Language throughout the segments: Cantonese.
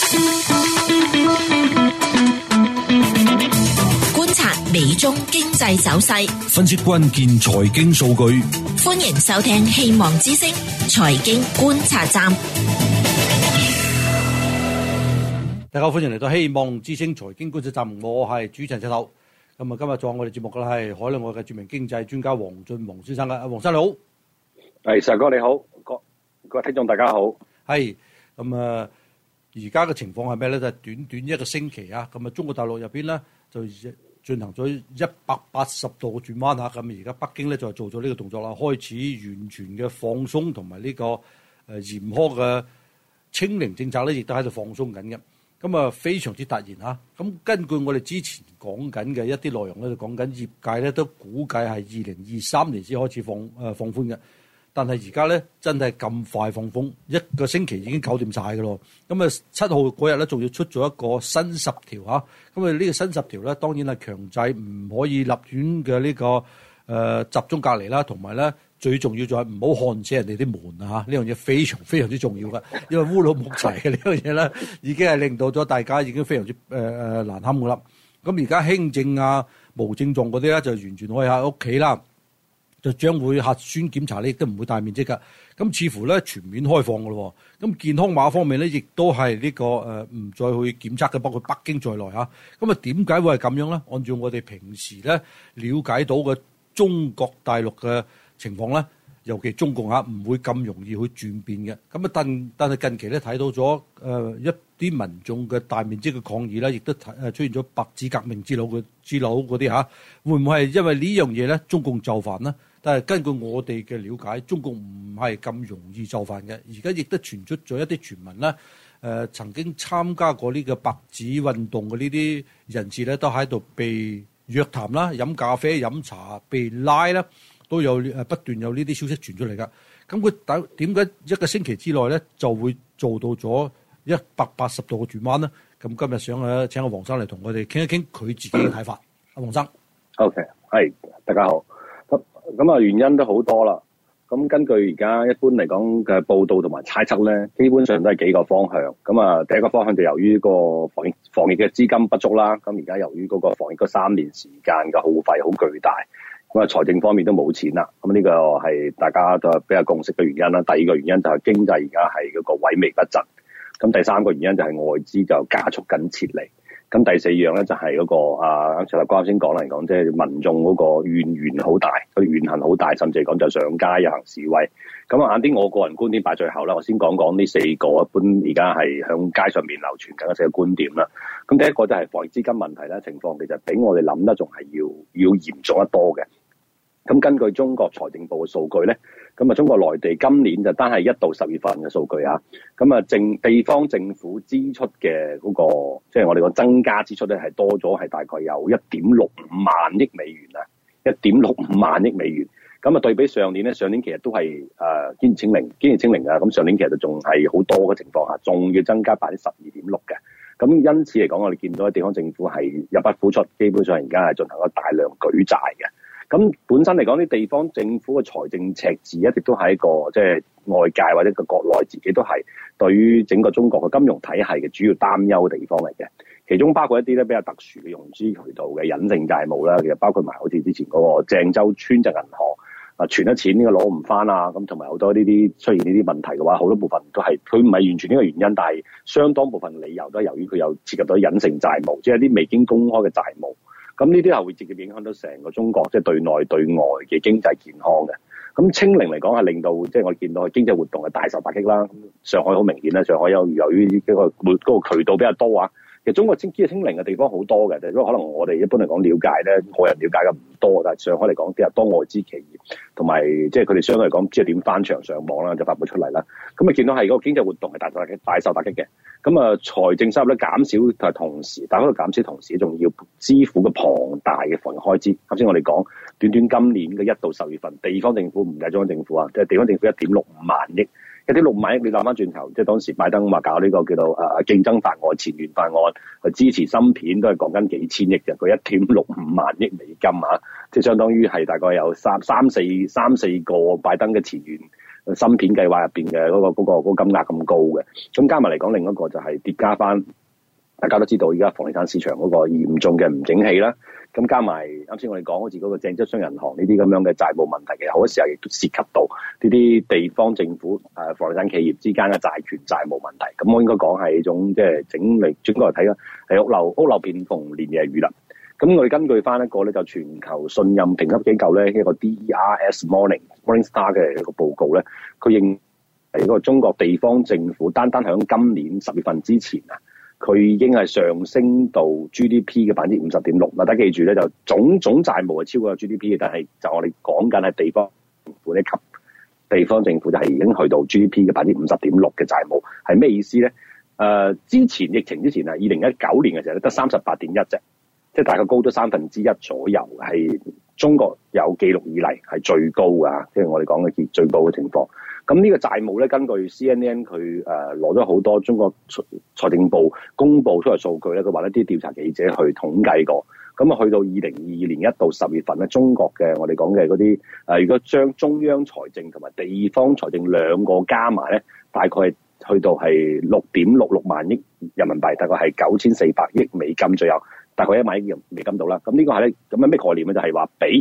觀察美中經濟走勢， 分析關鍵財經數據。 歡迎收聽希望之聲財經觀察站。 大家好，歡迎嚟到希望之聲財經觀察站，我係主持人石頭。咁啊，今日做我哋節目嘅係海內外嘅著名經濟專家黃俊宏先生嘅。黃生你好。 係石哥你好，各位聽眾大家好。 係咁啊，而家嘅情況係咩咧？就係短短一個星期啊，咁啊，中國大陸入邊咧就進行咗180度嘅轉彎嚇。咁而家北京咧就做咗呢個動作啦，開始完全嘅放鬆同埋呢個嚴苛嘅清零政策咧，亦都喺度放鬆緊嘅。咁啊，非常之突然嚇。咁根據我哋之前講緊嘅一啲內容咧，就講緊業界咧都估計係2023年先開始放寬嘅。但係而家咧真係咁快放風，一個星期已經搞掂晒㗎咯。咁啊7號嗰日咧仲要出咗一個新10條嚇。咁啊呢個新10條咧當然係強制唔可以立院嘅呢個集中隔離啦，同埋咧最重要就係唔好焊死人哋啲門啊嚇。呢樣嘢非常非常之重要㗎，因為烏魯木齊嘅呢樣嘢咧已經係令到咗大家已經非常之難堪㗎啦。咁而家輕症啊無症狀嗰啲咧就完全可以喺屋企啦。就將會核酸檢查咧，亦都唔會大面積㗎。咁似乎咧全面開放㗎咯。咁健康碼方面咧，亦都係呢個唔再去檢測嘅，包括北京在內嚇。咁啊點解會係咁樣咧？按照我哋平時咧了解到嘅中國大陸嘅情況咧，尤其中共嚇唔會咁容易去轉變嘅。咁啊但係近期咧睇到咗一啲民眾嘅大面積嘅抗議啦，亦都出現咗白紙革命之流嗰啲嚇。會唔會係因為呢樣嘢咧中共就範呢？但係根據我哋嘅了解，中共唔係咁容易就範嘅。而家亦都傳出咗一啲傳聞咧，曾經參加過呢個白紙運動嘅呢啲人士咧，都喺度被約談啦、飲咖啡、飲茶、被拉啦，都有不斷有呢啲消息傳出嚟㗎。咁佢點解一個星期之內咧就會做到咗180度嘅轉彎呢？咁今日想請阿黃生嚟同我哋傾一傾佢自己嘅睇法。阿黃生 ，OK， 係大家好。咁啊，原因都好多啦。咁根據而家一般嚟講嘅報道同埋猜測咧，基本上都係幾個方向。咁啊，第一個方向就由於個防疫嘅資金不足啦。咁而家由於嗰個防疫嗰3年時間嘅耗費好巨大，咁啊財政方面都冇錢啦。咁呢個係大家都比較共識嘅原因啦。第二個原因就係經濟而家係嗰個萎靡不振。咁第三個原因就係外資就加速緊撤離。咁第四樣咧就係嗰個石立剛先講嚟講，即係民眾嗰個怨好大，佢怨恨好大，甚至嚟講就上街遊行示威。咁啊，晏啲我個人觀點擺最後啦，我先講講呢4個一般而家係響街上面流傳緊嘅4個觀點啦。咁第一個就係防疫資金問題啦，情況其實比我哋諗得仲係要嚴重得多嘅。咁根據中國財政部嘅數據咧，咁啊中國內地今年就單係1到10月份嘅數據啊，咁啊地方政府支出嘅嗰個，即係我哋個增加支出咧係多咗，係大概有1.65萬億美元啊，1.65萬億美元。咁啊對比上年咧，上年其實都係堅持清零啊，咁上年其實仲係好多嘅情況下，仲要增加12.6%嘅。咁因此嚟講，我哋見到地方政府係入不敷出，基本上而家係進行咗大量舉債嘅。咁本身嚟講，啲地方政府嘅財政赤字一直都係一個即係外界或者個國內自己都係對於整個中國嘅金融體系嘅主要擔憂嘅地方嚟嘅。其中包括一啲咧比較特殊嘅融資渠道嘅隱性債務啦，其實包括埋好似之前嗰個鄭州村鎮銀行存咗錢呢個攞唔翻啊，咁同埋好多呢啲出現呢啲問題嘅話，好多部分都係佢唔係完全呢個原因，但係相當部分理由都係由於佢有涉及到隱性債務，即係一啲未經公開嘅債務。咁呢啲係會直接影響到成個中國，即係對內對外嘅經濟健康嘅。咁清零嚟講係令到即係我哋見到經濟活動係大受打擊啦。上海好明顯啦，上海由於呢個渠道比較多啊。其實中國清零嘅地方好多嘅，就可能我哋一般嚟講了解咧，個人了解嘅唔多，但係上海嚟講比較多外資企業，同埋即係佢哋相對嚟講唔知係點翻牆上網啦，就發佈出嚟啦。咁啊見到係嗰個經濟活動係大受打擊嘅。咁啊財政收入咧減少，但係同時但係嗰度減少同時仲要支付嘅龐大嘅防疫開支。頭先我哋講短今年嘅1到10月份，地方政府唔計中央政府啊，即係地方政府1.65萬億。1.6萬億，你諗翻轉頭，即係當時拜登話搞呢個叫做競爭法案、前沿法案去支持芯片，都係講緊幾千億嘅，佢1.65萬億美金啊，即係相當於係大概有三四個拜登嘅前沿芯片計劃入邊嘅嗰個金額咁高嘅。咁加埋嚟講，另一個就係疊加翻，大家都知道而家房地產市場嗰個嚴重嘅唔景氣啦。咁加埋啱先我哋講好似嗰個鄭州商銀行呢啲咁樣嘅債務問題嘅，好多時候亦都涉及到呢啲地方政府房地產企業之間嘅債權債務問題。咁我應該講係一種即係整個嚟睇啦，係屋漏偏逢連夜雨啦。咁我哋根據翻一個咧就全球信任評級機構咧一個 DRS Morningstar 嘅一個報告咧，佢認係嗰個中國地方政府單喺今年10月份之前啊，佢已經係上升到 GDP 嘅50.6%。嗱，大家記住咧，就總債務係超過 GDP 嘅，但係就我哋講緊係地方政府呢級地方政府就係已經去到 GDP 嘅50.6%嘅債務，係咩意思咧？之前疫情之前啊，2019年嘅時候得38.1啫。即係大概高咗1/3左右，係中國有記錄以嚟係最高㗎，即係我哋講嘅最高嘅情況。咁呢個債務咧，根據 CNN 佢攞咗好多中國財政部公佈出嚟數據咧，佢話一啲調查記者去統計過，咁啊去到2022年1到10月份咧，中國嘅我哋講嘅嗰啲如果將中央財政同埋地方財政兩個加埋咧，大概係去到係6.66萬億人民幣，大概係9400億美金左右。大概1萬億美金到啦，咁呢個係咧咁咩概念咧？就係話比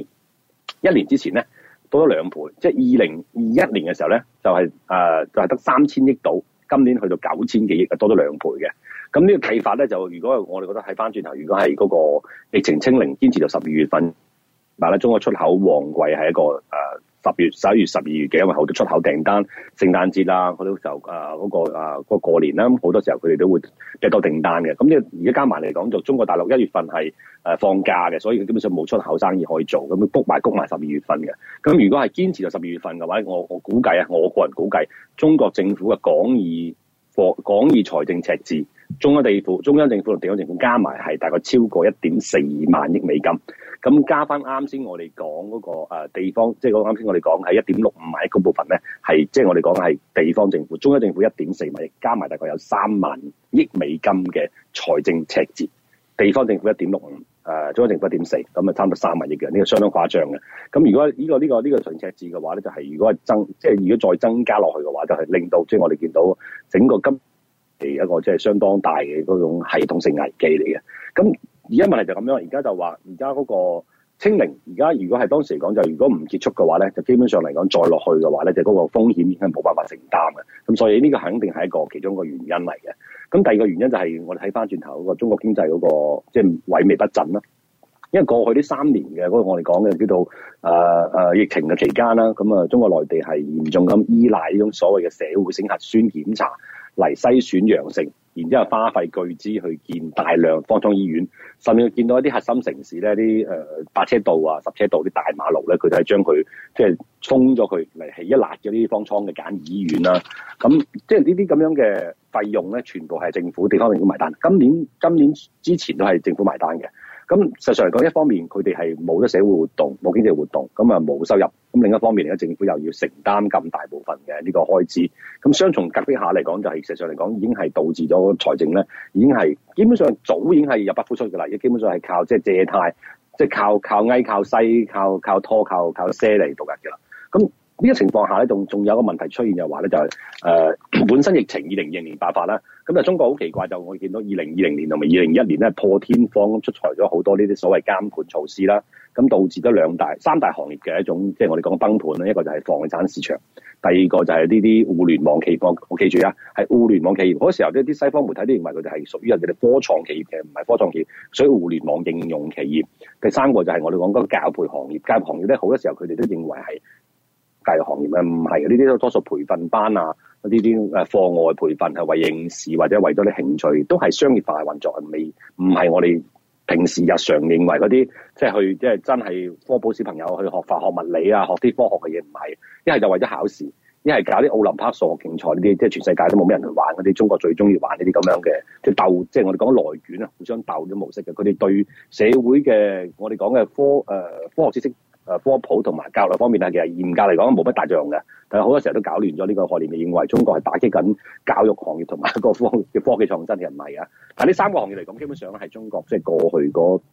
1年之前咧多咗2倍，即係2021年嘅時候咧就係得3000億到，今年去到9000幾億，多咗2倍嘅。咁呢個計法咧就如果我哋覺得睇翻轉頭，如果係嗰個疫情清零堅持到12月份，嗱咧中國出口旺季係一個10月、11月、12月嘅，因為好多出口訂單、聖誕節啦，嗰啲就嗰個過年啦，好多時候佢哋都會比較多訂單嘅。咁呢而家加埋嚟講，就中國大陸1月份係放假嘅，所以佢基本上冇出口生意可以做，咁谷埋12月份嘅。咁如果係堅持到12月份嘅話，我估計啊，我個人估計，中國政府嘅廣義財政赤字，中央政府同地方政府加埋係大概超過1.4萬億美金。咁加翻啱先我哋講嗰個地方，即係嗰啱先我哋講係1.65萬億嗰部分咧，係即係我哋講係地方政府，中央政府1.4萬億，加埋大概有3萬億美金嘅財政赤字，地方政府1.65，中央政府1.4，咁啊差唔多3萬億嘅，呢個相當誇張嘅。咁如果呢個財政赤字嘅話咧，就係如果係如果再增加落去嘅話，就係令到即係我哋見到整個金係一個即係相當大嘅嗰種系統性危機嚟嘅。咁而家問題就咁樣，而家就話而家嗰個清零，而家如果係當時嚟講，就如果唔結束嘅話咧，就基本上嚟講再落去嘅話咧，就嗰個風險已經係冇辦法承擔嘅。咁所以呢個肯定係一個其中一個原因嚟嘅。咁第二個原因就係我哋睇翻轉頭嗰個中國經濟嗰個即係萎靡不振啦。因為過去呢3年嘅嗰個我哋講嘅叫做疫情嘅期間啦，咁啊中國內地係嚴重咁依賴呢種所謂嘅社會性核酸檢查嚟篩選陽性，然之後花費巨資去建大量方艙醫院，甚至見到一啲核心城市咧，啲8車道啊、10車道啲大馬路咧，佢就係將佢即係封咗佢嚟起一辣嘅啲方艙嘅簡易醫院啦。咁即係呢啲咁樣嘅費用咧，全部係政府地方政府埋單。今年之前都係政府埋單嘅。咁實際上嚟講，一方面佢哋係冇咗社會活動、冇經濟活動，咁啊冇收入；咁另一方面嚟講，政府又要承擔咁大部分嘅呢個開支，咁雙重夾擊下嚟講，就係實際上嚟講已經係導致咗財政咧，已經係基本上早已經係入不敷出㗎啦，亦基本上係靠即係借貸，即係靠翳、靠西、靠拖、靠賒嚟度日㗎啦。咁呢個情況下咧，仲有一個問題出現就係話咧，就係本身疫情2020年爆發啦，咁就中國好奇怪，就我見到2020年同埋2021年咧破天荒咁出台咗好多呢啲所謂監管措施啦，咁導致咗三大行業嘅一種即係我哋講嘅崩盤啦。一個就係房地產市場，第二個就係呢啲互聯網企業。我記住啊，係互聯網企業。嗰時候呢啲西方媒體都認為佢哋係屬於人哋科創企業嘅，唔係科創企業，所以互聯網應用企業。第三個就係我哋講嗰個教培行業，教培行業咧好多時候佢哋都認為係教育行業嘅，唔係嘅，呢啲都多數培訓班啊，呢啲課外培訓係為應試或者為咗啲興趣，都係商業化嘅運作，唔係我哋平時日常認為嗰啲即係去即係真係科補小朋友去學化學物理啊，學啲科學嘅嘢，唔係，一係就為咗考試，一係搞啲奧林匹克數學競賽呢啲，即係全世界都冇咩人去玩嗰啲，中國最中意玩呢啲咁樣嘅即係鬥，即係我哋講內卷啊，互相鬥嘅模式嘅，佢哋對社會嘅我哋講嘅科學知識。科普同埋教育方面啊，其實嚴格嚟講冇乜大作用嘅，但係好多時候都搞亂咗呢個概念，認為中國係打擊緊教育行業同埋個科技創新嘅，唔係啊。但係呢3個行業嚟講，基本上係中國即係過去嗰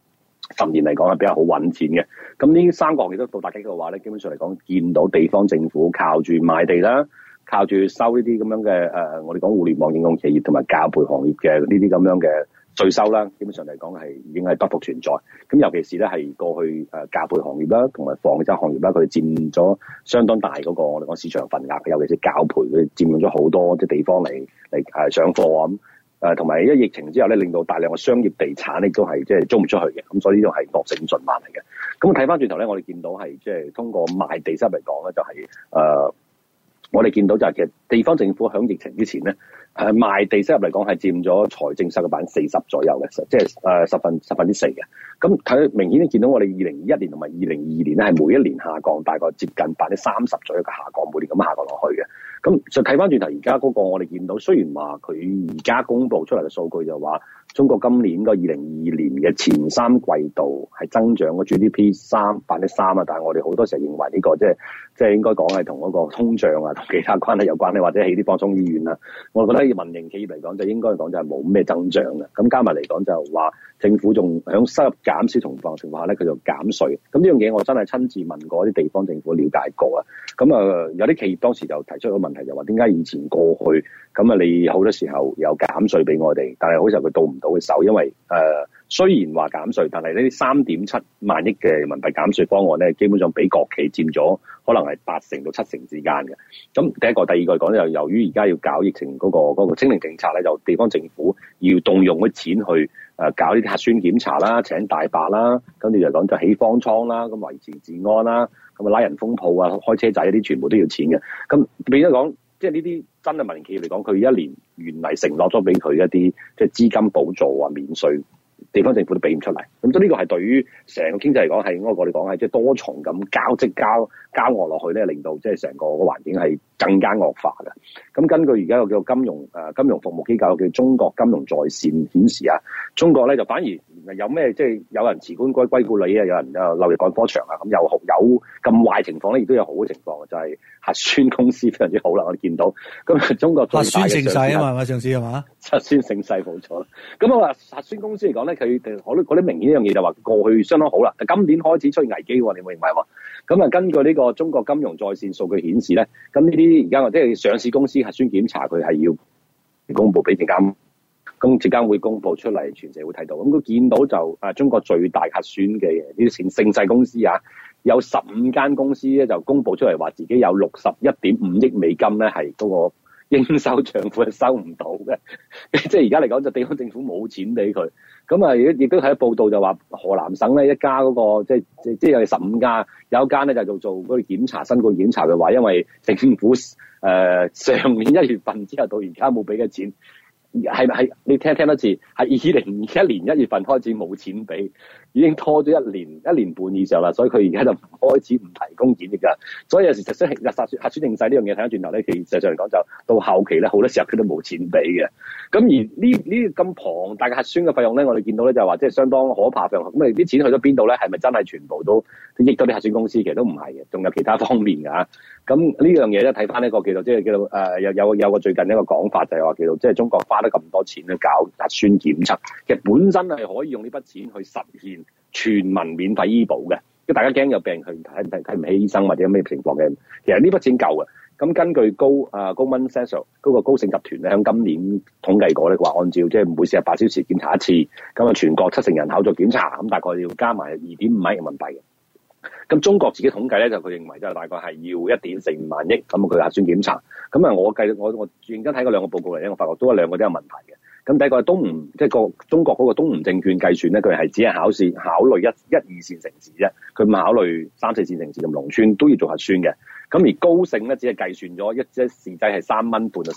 10年嚟講係比較好揾錢嘅。咁呢3個行業都到達嘅話咧，基本上嚟講見到地方政府靠住賣地啦，靠住收呢啲咁樣嘅我哋講互聯網應用企業同埋教培行業嘅呢啲咁樣嘅稅收啦，基本上嚟講係已經係不復存在。咁尤其是咧係過去教培行業啦，同埋房地產行業啦，佢哋佔咗相當大嗰個我哋講市場份額，尤其是教培佢佔用咗好多即係地方嚟上課啊咁。同埋一疫情之後咧，令到大量嘅商業地產咧都係即係租唔出去嘅，咁所以呢個係惡性循環嚟嘅。咁睇翻轉頭咧，我哋見到係即係通過賣地收入嚟講咧，就係我哋見到就係其實地方政府喺疫情之前咧，賣地收入嚟講係佔咗財政收入嘅40%左右嘅，即係十分之四嘅。咁睇明顯見到我哋2021年同埋2022年咧係每一年下降，大概接近30%左右嘅下降，每年咁下降落去嘅。咁就睇翻轉頭，而家嗰個我哋見到，雖然話佢而家公布出嚟嘅數據就話，中國今年個2022年嘅前3季度係增長個 GDP 3%啊，但係我哋好多時候認為呢個即係應該講係同嗰個通脹啊同其他關係有關係，或者起啲放鬆醫院啊，我覺得民營企業嚟講就應該講就係冇咩增長嘅。咁加埋嚟講就話政府仲響收入減少情況下咧，佢就減稅。咁呢樣嘢我真係親自問過啲地方政府了解過啊。咁有啲企業當時就提出個問題，就話點解以前過去咁你好多時候有減稅俾我哋，但係好似佢到唔到嘅手，因為雖然話減稅，但係呢啲3.7萬億嘅人民幣減稅方案咧，基本上俾國企佔咗可能係80%到70%之間嘅。咁第一個，第二個嚟講就由於而家要搞疫情嗰個清零政策咧，就地方政府要動用啲錢去搞呢啲核酸檢查啦、請大白啦，跟住就講就起方艙啦，咁維持治安啦，咁拉人封鋪啊、開車仔嗰啲全部都要錢嘅。咁變咗講，即係呢啲真係民營企業嚟講，佢一年原嚟承諾咗俾佢一啲即係資金補助啊、免稅。地方政府都俾唔出嚟，咁所以呢個係對於成個經濟嚟講係我哋講係即係多重咁交惡落去咧，令到即係成個環境係更加惡化嘅。咁根據而家個叫金融服務機構叫中國金融在線顯示啊，中國咧就反而有咩即係有人辭官歸故里啊，有人漏夜趕科場啊，咁有咁壞情況咧，亦都有好嘅情況，就係核酸公司非常之好啦。我哋見到咁中國最大嘅核酸盛世啊嘛，上次係嘛？核酸盛世冇錯啦。咁我話核酸公司嚟講咧，佢哋嗰啲明顯一樣嘢就話過去相當好啦，但今年開始出現危機喎，你有冇認為喎？咁啊，根據呢個中國金融在線數據顯示咧，咁呢啲而家即係上市公司核酸檢查佢係要公佈俾證監，咁證監會公佈出嚟，全社會睇到。咁佢見到就中國最大核酸嘅呢啲盛世公司啊，有15間公司咧就公佈出嚟話自己有61.5億美金咧係嗰個應收賬戶係收唔到嘅，即係而家嚟講就地方政府冇錢俾佢。咁啊，亦都喺報道就話河南省咧一家嗰個即係有15家，有一間咧就做嗰個檢查新冠檢查嘅話，因為政府上年1月份之後到而家冇俾嘅錢，係你聽得字係2021年1月份開始冇錢俾，已經拖咗1年半以上啦，所以佢而家就開始唔提供檢疫㗎。所以有時核酸盛世呢樣嘢睇翻轉頭咧，其實上嚟講就到後期咧好多時候佢都冇錢俾嘅。咁而呢咁龐大嘅核酸嘅費用咧，我哋見到咧就係話即係相當可怕費用。咁你啲錢去咗邊度咧？係咪真係全部都益到啲核酸公司？其實都唔係嘅，仲有其他方面㗎。咁呢樣嘢咧睇翻呢個叫做有個最近一個講法就係話叫做即係中國花得咁多錢去搞核酸檢測，其實本身係可以用呢筆錢去實現全民免費醫保嘅。因為大家驚有病人去睇唔起醫生或者有咩情況嘅，其實呢筆錢夠嘅。咁根據Goldman Sachs 嗰個高盛集團咧，喺今年統計過咧，話按照即係每48小時檢查一次，咁啊全國70人口做檢查，咁大概要加埋2.5億人民幣嘅。咁中國自己統計咧，就佢認為就大概係要1.45萬億，咁佢核酸檢查。咁啊，我認真睇過兩個報告嚟咧，我發覺都兩個都有問題嘅。咁第一個係即係中國嗰個東吳證券計算咧，佢係只係考慮一二線城市啫，佢唔考慮3、4線城市同農村都要做核酸嘅。咁而高盛咧只係計算咗一試劑係3蚊半到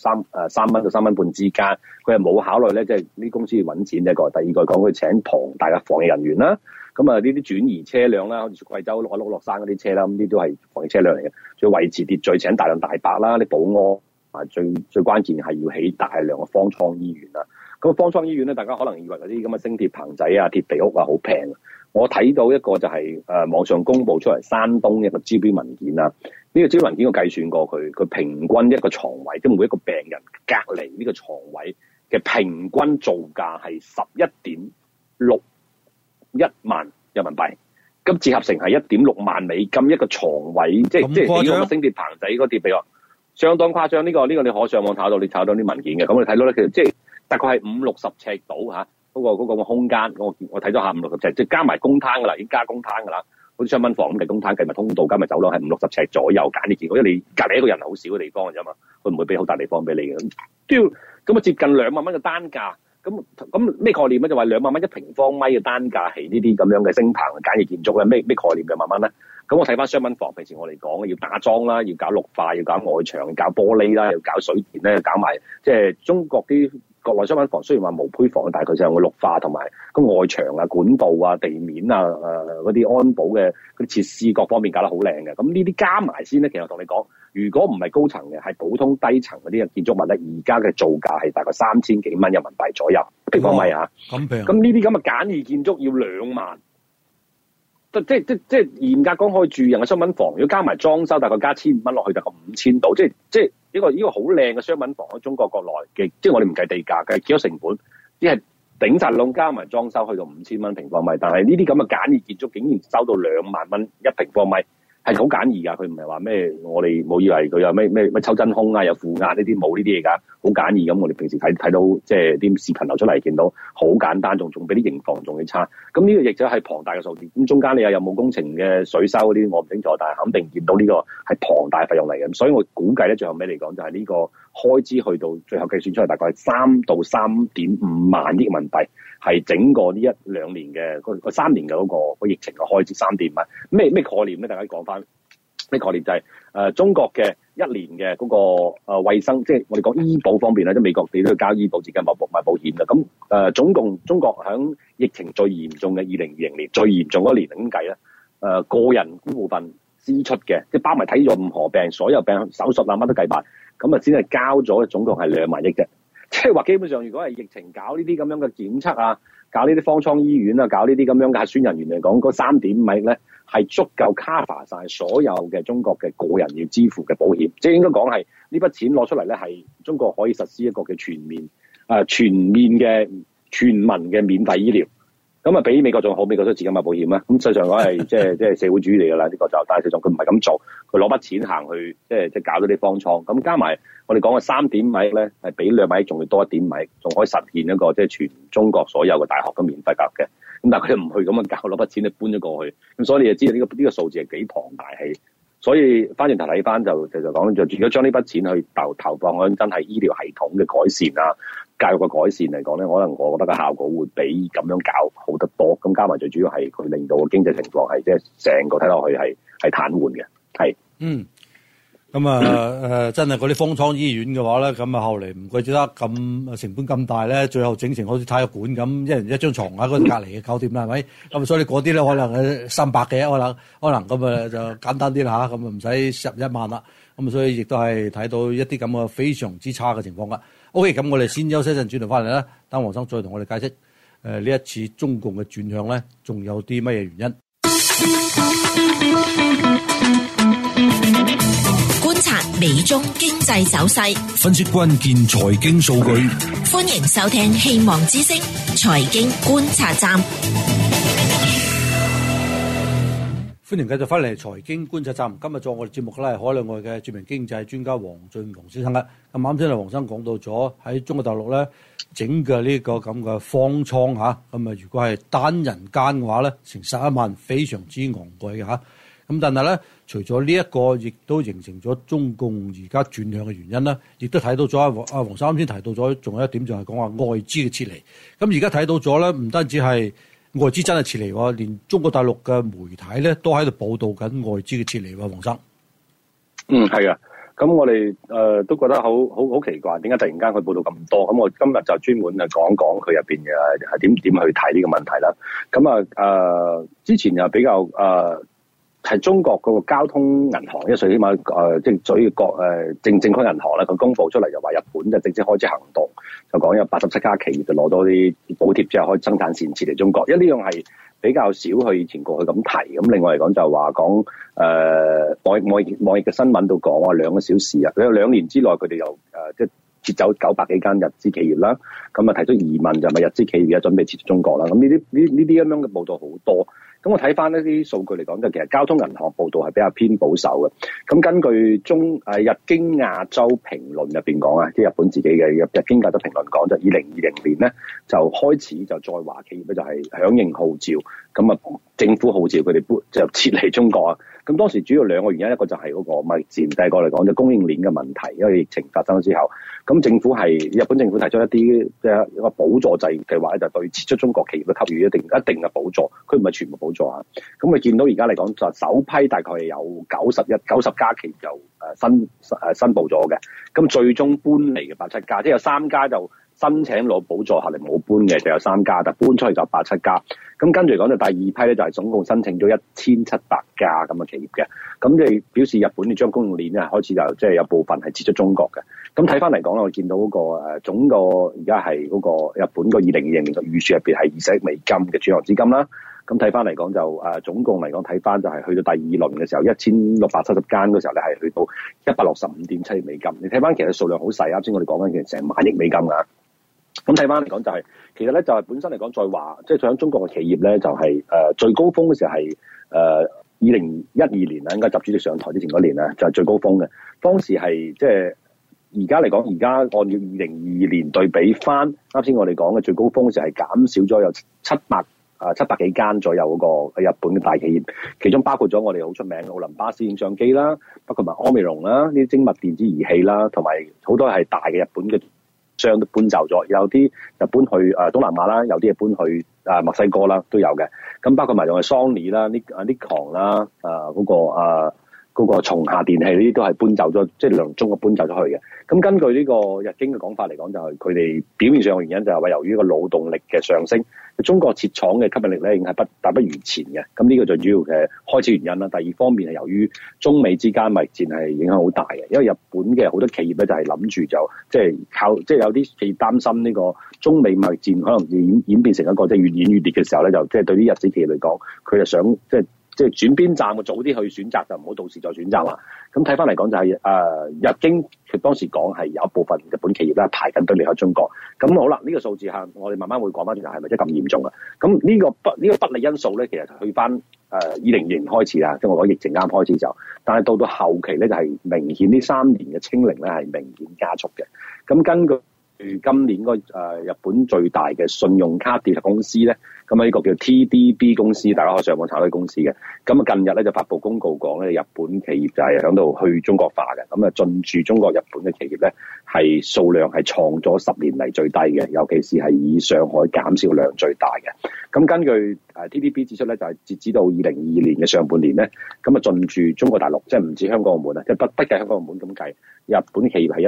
3蚊到3蚊半之間，佢係冇考慮咧，即係呢公司要揾錢。第一個，第二個講佢請龐大嘅防疫人員啦。咁啊，呢啲轉移車輛啦，好似貴州落落山嗰啲車啦，咁呢啲都係防疫車輛嚟嘅。仲要維持秩序，請大量大白啦，啲保安啊，最關鍵係要起大量嘅方艙醫院啦。咁方艙醫院咧，大家可能以為嗰啲咁嘅星鐵棚仔啊、鐵皮屋啊好平。我睇到一個就係網上公佈出嚟山東一個招標文件啦。呢個招標文件我計算過佢平均一個床位，即係每一個病人隔離呢個床位嘅平均造價係11.6 1萬人民幣。咁折合成係1.6萬美金一個床位，即係幾個星鐵棚仔嗰啲，比較相當誇張。呢個你可上網查到，你查到啲文件嘅。咁你睇到咧，其實即係大概係50-60尺度嚇，嗰個空間。我睇咗下50-60尺，即係加埋公攤㗎啦，已經加公攤㗎啦。好似商品房咁嚟公攤計埋通道，加埋走廊係50-60尺左右揀呢件，因為你隔離一個人係好少嘅地方嘅啫嘛，佢唔會俾好大地方俾你嘅。都要咁啊，接近2萬蚊嘅單價。咁咩概念咧？就話2萬蚊1平方米嘅單價係呢啲咁樣嘅升棚嘅簡易建築咧，咩概念2萬蚊咧？咁我睇翻商品房，平時我哋講要打樁啦，要搞綠化，要搞外牆，要搞玻璃啦，要搞水電咧，要搞埋即係中國啲國內商品房，雖然話無坯房，但係佢就有個綠化同埋個外牆啊、管道啊、地面啊、嗰啲安保嘅嗰啲設施各方面搞得好靚嘅。咁呢啲加埋先咧，其實我同你講，如果唔係高層嘅，係普通低層嗰啲嘅建築物咧，而家嘅造價係大概3000幾蚊人民幣左右平方米啊。 咁平。 咁呢啲咁嘅簡易建築要2萬。即係嚴格講，可以住人嘅商品房，如果加埋裝修，大概加1500蚊落去，大概5000度。即係呢個好靚嘅商品房喺中國國內嘅，即係我哋唔計地價嘅，幾多成本，只係頂晒籠加埋裝修去到5000蚊平方米。但係呢啲咁嘅簡易建築竟然收到2萬蚊1平方米。係好簡易㗎，佢唔係話咩，我哋冇以為佢有咩抽真空啊，有負壓呢啲，冇呢啲嘢㗎，好簡易咁。我哋平時睇到即係啲視頻流出嚟，見到好簡單，仲比啲營房仲要差。咁呢個亦就係龐大嘅數字。咁中間你又有冇工程嘅水收嗰啲，我唔清楚，但係肯定見到呢個係龐大費用嚟嘅。所以我估計咧，最後尾嚟講就係呢個開支去到最後計算出嚟，大概係3到3.5萬億人民幣，係整個呢1-2年嘅個3年嘅嗰個疫情嘅開支3.5萬。咩概念咧？大家講翻。咩概念就係中國嘅1年嘅嗰個衛生，即係我哋講醫保方面咧，即係美國你都要交醫保、自己買保險嘅。咁總共中國響疫情最嚴重嘅2020年最嚴重嗰年點計咧？個人部分支出嘅，即係包埋睇任何病、所有病手術啊乜都計埋，咁啊先係交咗總共係2萬億啫。即係話基本上，如果係疫情搞呢啲咁樣嘅檢測啊，搞呢啲方艙醫院啊，搞呢啲咁樣嘅核酸人員嚟講，嗰3.5億咧係足夠 cover 晒所有嘅中國嘅個人要支付嘅保險，即係應該講係呢筆錢攞出嚟咧，係中國可以實施一個嘅全面嘅全民嘅免費醫療。咁啊，比美國仲好，美國都自己買保險啦。咁實際上講係即係社會主義嚟㗎啦，呢個就，但係實際上佢唔係咁做，佢攞筆錢行去即係搞咗啲方艙。咁加埋我哋講嘅3.5億咧，係比2萬億仲要多1.5億，仲可以實現一個即係全中國所有嘅大學都免費教育嘅。咁但係佢哋唔去咁樣搞，攞筆錢就搬咗過去。咁所以你就知道呢個數字係幾龐大係。所以翻轉頭睇翻就講，就如果將呢筆錢去投放喺真係醫療系統嘅改善啊、教育嘅改善嚟講咧，可能我覺得個效果會比咁樣搞好得多。咁加埋最主要係佢令到個經濟情況係即係成個睇落去係癱瘓嘅，係。 咁啊真係嗰啲方艙醫院嘅話咧，咁啊後嚟唔怪之得咁成本咁大咧，最後整成好似體育館咁，一人一張床喺嗰度隔離嘅酒店啦，係咪？咁所以嗰啲咧可能係300嘅，可能咁啊就簡單啲啦嚇，咁啊唔使11萬啦。咁所以亦都係睇到一啲咁嘅非常之差嘅情況噶。OK， 咁我哋先休息一陣，轉頭翻嚟啦，等黃生再同我哋解釋呢一次中共嘅轉向咧，仲有啲乜嘢原因？ 觀察美中經濟走勢， 分析關鍵財經數據。 歡迎收聽希望之聲財經觀察站。 歡迎繼續翻嚟財經觀察站。今日做我哋節目咧係海內外嘅著名經濟專家黃俊龍先生啦。咁啱先啊，黃生講到咗喺中國大陸咧整嘅呢個咁嘅方艙嚇，咁啊如果係單人間嘅話咧，成11萬，非常之昂貴嘅嚇。咁但係咧，除咗呢一個，亦都形成咗中共而家轉向嘅原因啦，亦都睇到咗阿黃生啱先提到咗，仲有一點就係講話外資嘅撤離。咁而家睇到咗咧，唔單止係外資真係撤離喎，連中國大陸嘅媒體咧都喺度報導緊外資嘅撤離喎，黃生。 係啊，咁我哋都覺得好奇怪，點解突然間佢報道咁多？咁我今日就專門講講佢入邊嘅係點去睇呢個問題啦。咁之前又比較係中國嗰個交通銀行，因為最起碼即係屬於正規銀行咧，佢公佈出嚟就話日本就正式開始行動，就講有87家企業就攞多啲補貼之後可以生產線撤離中國，因為呢樣係比較少去以前過去咁提。咁另外嚟講就話講貿易嘅新聞度講話2個小時啊，佢有2年之內佢哋又即係撤走900幾間日資企業啦。咁啊提出疑問就係咪日資企業而家準備撤出中國啦？咁呢啲咁樣嘅報道好多。咁我睇翻呢啲數據嚟講，就其實交通銀行報道係比較偏保守嘅。咁根據日經亞洲評論入邊講啊，即係日本自己嘅日經亞洲評論講，就2020年咧就開始就在華企業咧就係響應號召，咁啊政府號召佢哋就撤離中國啊。咁當時主要兩個原因，一個就係嗰個貿易戰，第二個嚟講就供應鏈嘅問題，因為疫情發生之後，咁日本政府提出一啲即係一個補助制計劃咧，就對撤出中國企業都給予一定嘅補助，佢唔係全部補助啊。咁佢見到而家嚟講就首批大概係有90家企業就申報咗嘅，咁最終搬嚟嘅87家，即係有3家就申請攞補助，後嚟冇搬嘅就有3家，但搬出去就87家。咁跟住嚟講就第二批咧就係總共申請咗1700家咁嘅企業嘅，咁即係表示日本呢將供應鏈啊開始就即係有部分係撤出中國嘅。咁睇翻嚟講咧，我見到嗰個總個而家係嗰個日本個2020年嘅預算入邊係20億美金嘅轉行資金啦。咁睇翻嚟講就總共嚟講睇翻就係去到第二輪嘅時候1670間嗰時候咧係去到165.7億美金。你睇翻其實數量好細，啱先我哋講緊其實成萬億美金㗎。咁睇翻嚟講就係、其實咧就係本身嚟講在華即係在中國嘅企業咧就係、最高峰嘅時候係2012年啦，應該習主席上台之前嗰年啦就係最高峰嘅。當時係即係而家嚟講，而家按照2022年對比翻啱先我哋講嘅最高峰嘅時候係減少咗有700幾間左右嗰個日本嘅大企業，其中包括咗我哋好出名嘅奧林巴斯影相機啦，包括埋安美龍啦，呢啲精密電子儀器啦，同埋好多係大嘅日本嘅商都搬走咗，有啲就搬去東南亞啦，有啲係搬去墨西哥啦都有嘅。咁包括埋仲係 Sony 啦、Nikon 啦、嗰個松下電器呢啲都係搬走咗，即係兩中國搬走咗去嘅。咁根據呢個日經嘅講法嚟講，就係佢哋表面上嘅原因就係話由於個勞動力嘅上升，中國設廠嘅吸引力咧已經係大不如前嘅。咁呢個最主要嘅開始原因啦。第二方面係由於中美之間貿易戰係影響好大嘅，因為日本嘅好多企業咧就係諗住就即係靠即係有啲企業擔心呢個中美貿易戰可能演變成一個即係越演越烈嘅時候咧，就即係對啲日資企業嚟講，佢就想即係轉邊站，早啲去選擇，就唔好到時再選擇啦。咁睇翻嚟講就係日經佢當時講係有一部分日本企業咧排緊隊離開中國。咁好啦，呢個數字下我哋慢慢會講翻轉頭係咪真係咁嚴重啊？咁呢個不利因素咧，其實去翻2020年開始啦，即係我講疫情啱開始就，但係到後期咧就係明顯呢3年嘅清零咧係明顯加速嘅。咁根據今年日本最大嘅信用卡調查公司咧，咁呢個叫 TDB 公司，大家可以上網查呢個公司嘅。咁啊近日咧就發布公告講咧，日本企業就係響度去中國化嘅。咁啊進駐中國日本嘅企業咧係數量係創咗10年嚟最低嘅，尤其是係以上海減少量最大嘅。咁根據TDB 指出咧，就係截止到2022年嘅上半年咧，咁啊進駐中國大陸，即係唔止香港澳門啊，即係不計香港澳門咁計，日本企業係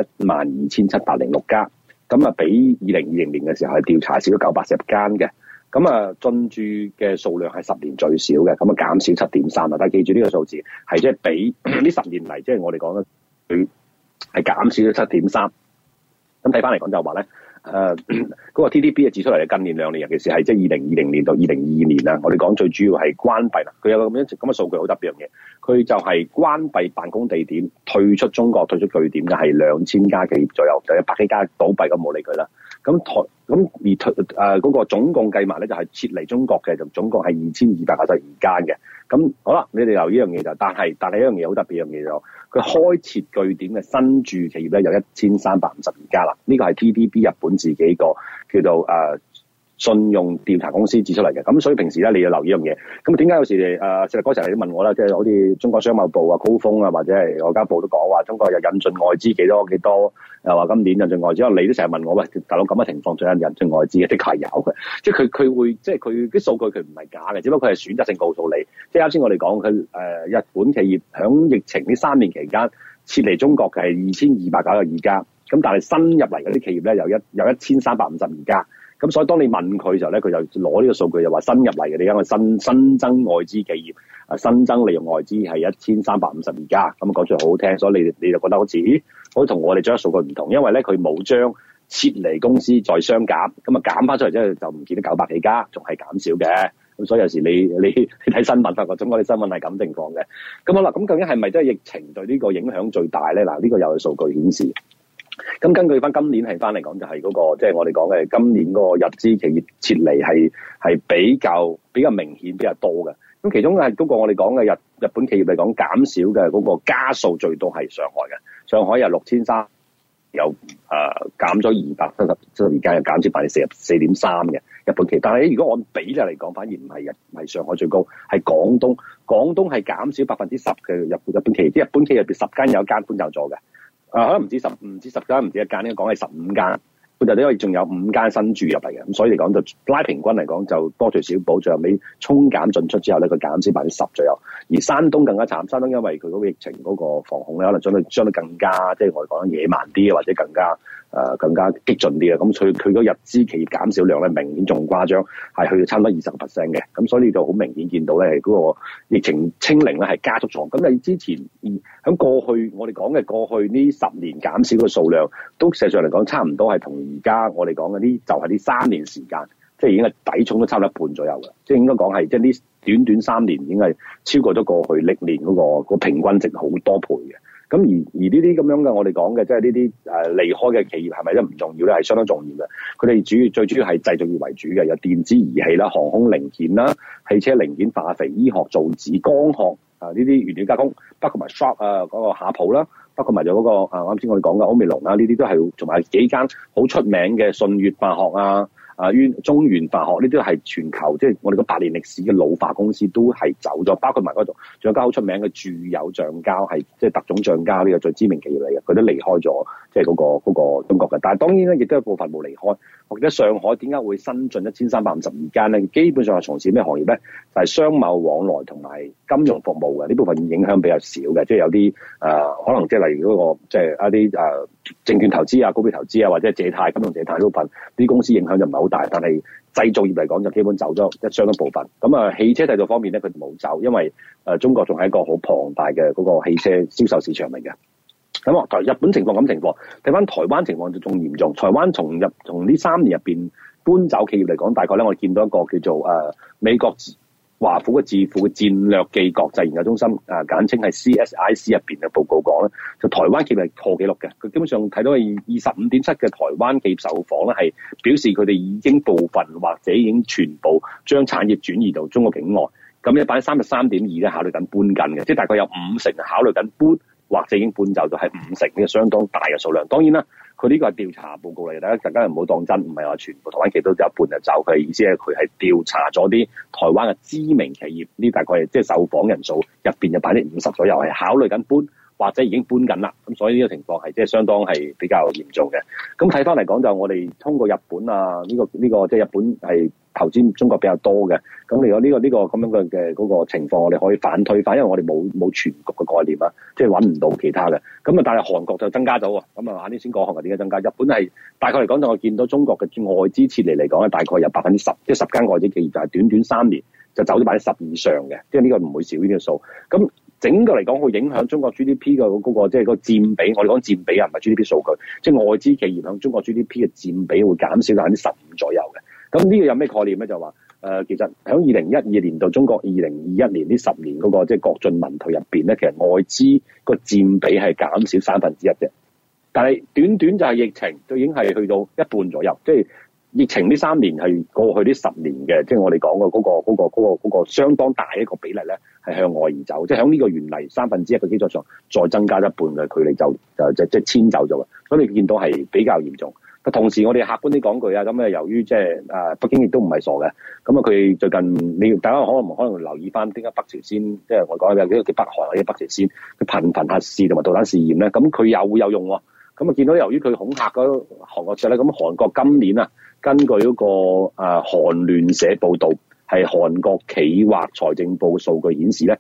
12706家。咁啊，比2020年嘅時候係調查少咗940間嘅，咁啊進駐嘅數量係10年最少嘅，咁啊減少7.3啊！但係記住呢個數字係即係比呢10年嚟，即係我哋講咧，佢係減少咗7.3。咁睇翻嚟講就話咧，嗰個 TDB 指出嚟嘅近年2年，尤其是係即係2020年到2022年啊，我哋講最主要係關閉啦。佢有個咁嘅數據好特別樣嘢，佢就係關閉辦公地點、退出中國、退出據點嘅係2000家企業左右，就有100幾家倒閉，咁冇理佢啦。而嗰個總共計埋咧，就係撤離中國嘅就總共係2292間嘅。咁好啦，你哋留意一樣嘢就，但係一樣嘢好特別樣嘢就，佢開設據點嘅新駐企業咧有1352家啦。呢個係 TDB 日本自己個叫做信用調查公司指出嚟嘅。咁所以平時咧你要留意一樣嘢。咁點解有時石哥成日都問我啦，即係好似中國商貿部啊、高峰啊，或者係外交部都講話中國又引進外資幾多，又話今年引進外資。因為你都成日問我，喂，大佬咁嘅情況仲有引進外資嘅，的確係有嘅。即係佢會，即係佢啲數據佢唔係假嘅，只不過佢係選擇性告訴你。即係啱先我哋講佢日本企業響疫情呢3年期間撤離中國嘅係2292家，咁但係新入嚟嗰啲企業咧有1352家。咁所以當你問佢嘅時候咧，佢就攞呢個數據就話新入嚟嘅，你因為新增外資企業新增利用外資係1352家，咁講出嚟好好聽，所以你就覺得好似同我哋將數據唔同，因為咧佢冇將撤離公司再相減，咁啊減翻出嚟之後就唔見得900幾家，仲係減少嘅。咁所以有時你睇新聞發覺中國啲新聞係咁情況嘅。咁好啦，咁究竟係咪真係疫情對呢個影響最大咧？嗱，呢個有數據顯示。 咁根據翻今年係翻嚟講，就係嗰個即係我哋講嘅今年嗰個日資企業撤離係比較明顯比較多嘅。咁其中係嗰個我哋講嘅日本企業嚟講減少嘅嗰個家數最多係上海嘅，上海由6300有減咗272間，又減至44.3%嘅日本企業。但係如果按比例嚟講，反而唔係上海最高，係廣東係減少10%嘅日本企業，即係日本企業入邊10間有一間搬走咗嘅。可能唔止10間，唔止一間，應該講係15間。佢就因為仲有5間新注入嚟嘅，咁所以嚟講就拉平均嚟講就多除少補，最後尾衝減進出之後咧，佢減少10%左右。而山東更加慘，山東因為佢嗰個疫情嗰個防控咧，可能相對更加即係我哋講野蠻啲，或者更加激進啲嘅，咁佢嗰日資企業減少量咧明顯仲誇張，係去到差唔多20%嘅，咁所以就好明顯見到咧嗰個疫情清零咧係加速咗。咁你之前喺過去我哋講嘅過去呢10年減少嘅數量，都實際上嚟講差唔多係同而家我哋講嘅啲就係呢3年時間，即係已經係抵重都差唔多一半左右嘅，即係應該講係即係呢短3年已經係超過咗過去歷年嗰個平均值好多倍嘅。咁而呢啲咁樣嘅我哋講嘅，即係呢啲離開嘅企業係咪都唔重要咧？係相當重要嘅。佢哋最主要係製造業為主嘅，有電子儀器啦、航空零件啦、汽車零件、化肥、醫學造紙、光學呢啲原料加工，包括埋 shop 嗰個夏普啦，包括埋咗嗰個啱先我哋講嘅歐美龍啦，呢啲都係同埋幾間好出名嘅信越化學中原化學，呢啲係全球即係我哋個100年歷史嘅老化公司都係走咗，包括埋嗰度仲有間好出名嘅住友橡膠，係即係特種橡膠呢個最知名企業嚟嘅，佢都離開咗即係嗰個中國嘅。但係當然咧，亦都有部分冇離開。我記得上海點解會新進1352間咧？基本上係從事咩行業咧？就係商貿往來同埋金融服務嘅，呢部分影響比較少嘅，即係有啲可能即係例如嗰個即係一啲證券投資啊、股票投資啊，或者借貸、金融借貸呢部分，啲公司影響就唔係好大。但係製造業嚟講就基本走咗一相當部分。咁汽車製造方面咧，佢哋冇走，因為中國仲係一個好龐大嘅嗰個汽車銷售市場嚟嘅。咁日本情況咁情況，睇翻台灣情況就仲嚴重。台灣從呢3年入邊搬走企業嚟講，大概咧我哋見到一個叫做美國華府嘅智庫嘅戰略暨國際研究中心簡稱係 CSIC 入邊嘅報告講咧，就台灣企業係破紀錄嘅。佢基本上睇到係25.7嘅台灣企業受訪咧，係表示佢哋已經部分或者已經全部將產業轉移到中國境外。咁33.2%咧考慮緊搬緊嘅，即係大概有50%考慮緊搬，或者已經搬走咗，係50%，呢個相當大嘅數量。當然啦，佢呢個係調查報告嚟嘅，大家唔好當真，唔係話全部台灣企業都有一半就走。佢嘅意思係佢係調查咗啲台灣嘅知名企業，呢大概係即係受訪人數入邊有50%左右係考慮緊搬，或者已經搬緊啦。咁所以呢個情況係即係相當係比較嚴重嘅。咁睇翻嚟講就我哋通過日本呢個即係日本係投資中國比較多嘅。咁如果呢個咁樣嘅嗰個情況，我哋可以反推翻，因為我哋冇全局嘅概念啊，即係揾唔到其他嘅。咁但係韓國就增加咗喎。咁晏啲先講韓國點解增加。日本係大概嚟講就我見到中國嘅外資撤離嚟講咧，大概有10%，即係10間外資企業就係短3年就走咗10%以上嘅，即係呢個唔會少呢個數。咁整個嚟講會影響中國 GDP 嘅嗰個即係個佔比。我哋講佔比唔係 GDP 數據，即係外資企業響中國 GDP 嘅佔比會減少到15%左右嘅。咁呢個有咩概念咧？就話其實喺2012年到中國2021年呢10年嗰個即係國進民退入邊咧，其實外資個佔比係減少1/3啫。但係短就係疫情就已經係去到一半左右，即係疫情呢3年係過去呢10年嘅，即係我哋講嘅嗰個相當大一個比例咧，係向外移走，即係喺呢個原嚟1/3嘅基礎上再增加一半嘅距離就即係遷走咗嘅，所以你見到係比較嚴重。同時我哋客觀啲講句啊，咁由於即係北京亦都唔係傻嘅，咁佢最近大家可能留意翻點解北朝鮮，即係我講有幾個叫北韓或者北朝鮮，佢頻頻核試同埋導彈試驗咧，咁佢又會有用喎。咁見到由於佢恐嚇嗰韓國之後咧，咁韓國今年根據嗰個韓聯社報導，係韓國企劃財政部數據顯示咧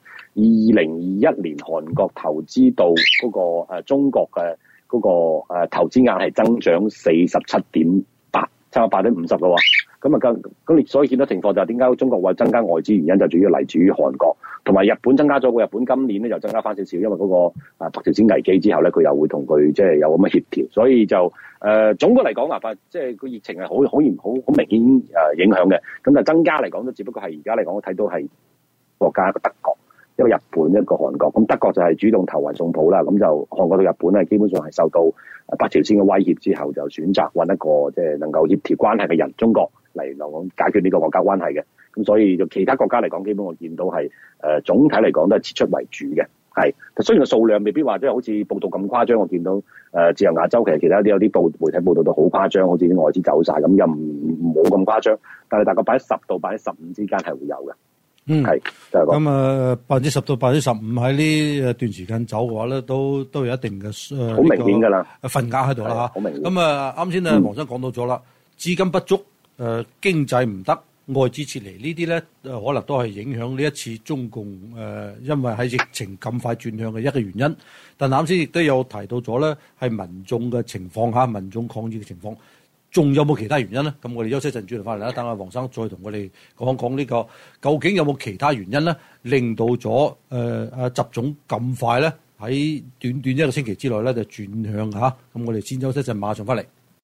，2021年韓國投資到嗰個中國嘅嗰個投資額係增長47.8%，差唔多50%咯喎。咁所以見到情況就係點解中國會增加外資原因就主要嚟自於韓國，同埋日本增加咗。日本今年咧又增加翻少少，因為嗰個北朝鮮危機之後咧，佢又會同佢即係有咁嘅協調，所以就總括嚟講即係個疫情係好明顯影響嘅。咁但係增加嚟講都只不過係而家嚟講，我睇到係國家一個德國。 一個日本一個韓國。咁德國就係主動投懷送抱啦，咁就韓國到日本咧基本上係受到北朝鮮嘅威脅之後，就選擇揾一個即係能夠協調關係嘅人，中國嚟講解決呢個國家關係嘅。咁所以就其他國家嚟講，基本我見到係總體嚟講都係撤出為主嘅。係，雖然個數量未必話即係好似報道咁誇張，我見到自由亞洲其實其他啲有啲媒體報道到好誇張，好似啲外資走晒咁，又冇咁誇張，但係大概10%到15%之間係會有嘅。係就係咁。 咁10%到15%喺呢段時間走嘅話咧，都有一定嘅好明顯㗎啦， 份額喺度啦嚇。 好明顯。 咁啱先黃生講到咗啦，資金不足，經濟唔得。外資撤離呢啲咧，可能都係影響呢一次中共因為喺疫情咁快轉向嘅一個原因。但啱先亦都有提到咗咧，係民眾嘅情況下，民眾抗議嘅情況，仲有冇其他原因咧？咁我哋休息一陣轉頭翻嚟啦，等阿黃生再同我哋講講呢個究竟有冇其他原因咧，令到咗習總咁快咧喺短短一個星期之內咧就轉向嚇。咁我哋先休息一陣，馬上翻嚟。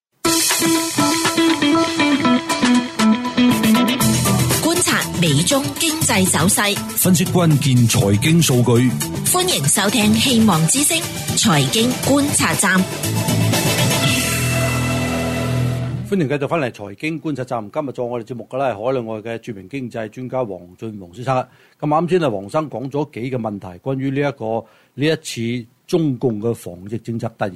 美中經濟走勢， 分析關鍵財經數據。 歡迎收聽希望之聲財經觀察站。 歡迎繼續翻嚟財經觀察站。今日做我哋節目嘅咧係海內外嘅著名經濟專家黃俊宏先生。咁啱先黃生講咗幾個問題，關於呢一次中共嘅防疫政策突然